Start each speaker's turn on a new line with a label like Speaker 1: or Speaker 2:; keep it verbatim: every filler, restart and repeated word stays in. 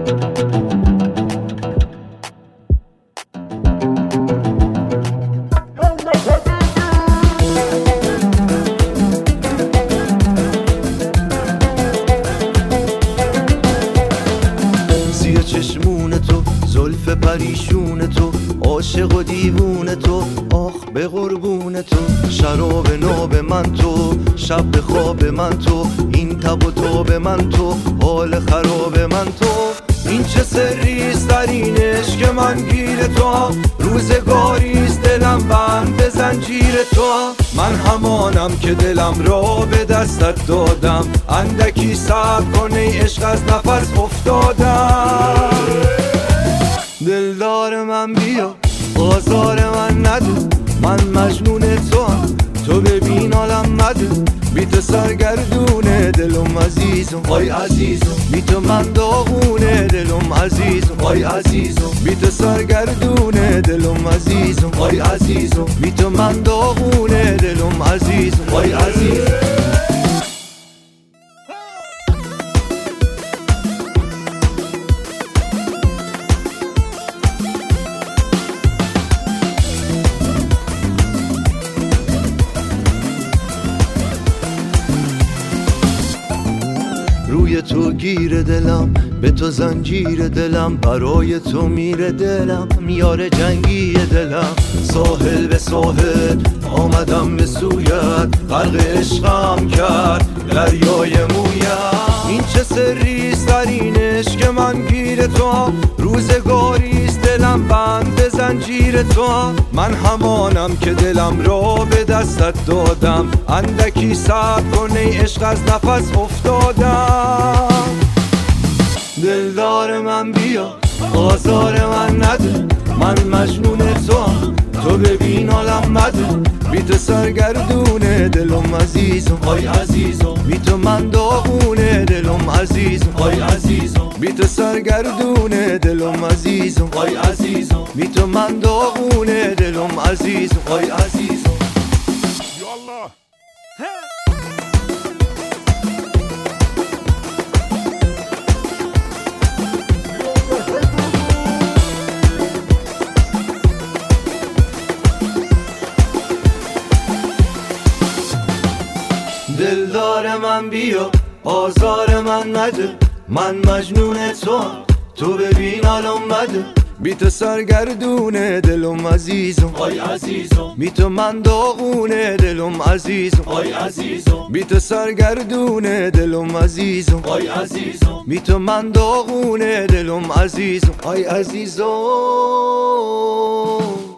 Speaker 1: سیه چشمون تو، زلف پریشون تو، عاشق و دیوون تو، آخ به قربون تو. شراب ناب من تو، شب به خواب من تو، این تب و تاب من تو، حال خراب من تو. این چه سریست در این عشق من گیر تو، روزگاریست دلم بند به زنجیر تو. من همانم که دلم را به دستت دادم، اندکی صبر کن ای عشق از نفس افتادم. دلدار من بیا آزار من نده، من مجنون تو هم تو ببین حالم مده. بی تو سرگردونه دلم عزیزم آی عزیزم، بی تو من داغونه دلم عزیزم آی عزیزم، بی تو سرگردونه دلم عزیزم آی عزیزم، بی تو من داغونه دلم عزیزم آی عزیزم. روی تو گیر دلم، به تو زنجیر دلم، برای تو میره دلم، یار جنگی دلم. ساحل به ساحل آمدم به سویت، غرق عشقم کرد دریای مویت. این چه سریست در این عشق من گیر تو، روزگاریست دلم بند به زنجیر تو. من همانم که دلم را به دستت دادم، اندکی صبر کن ای عشق از نفس افتادم. دلدار من بیا آزار من نده، من مجنون تو هم تو ببین حالم مده. بی تو سرگردونه دلم عزیزم آی عزیزم، بی تو من داغونه دلم عزیزم آی عزیزم، بی تو سرگردونه دلم عزیزم آی عزیزم، بی تو من داغونه دلم عزیزم آی عزیزم.
Speaker 2: یالله
Speaker 1: دلدار من بیا آزار من نده، من مجنون تو تو ببین حالم بده. بی تو سرگردونه دلم عزیزم آی عزیزم، بی تو من داغونه دلم عزیزم آی عزیزم، بی تو سرگردونه دلم عزیزم آی عزیزم، بی تو من داغونه دلم عزیزم آی عزیزم.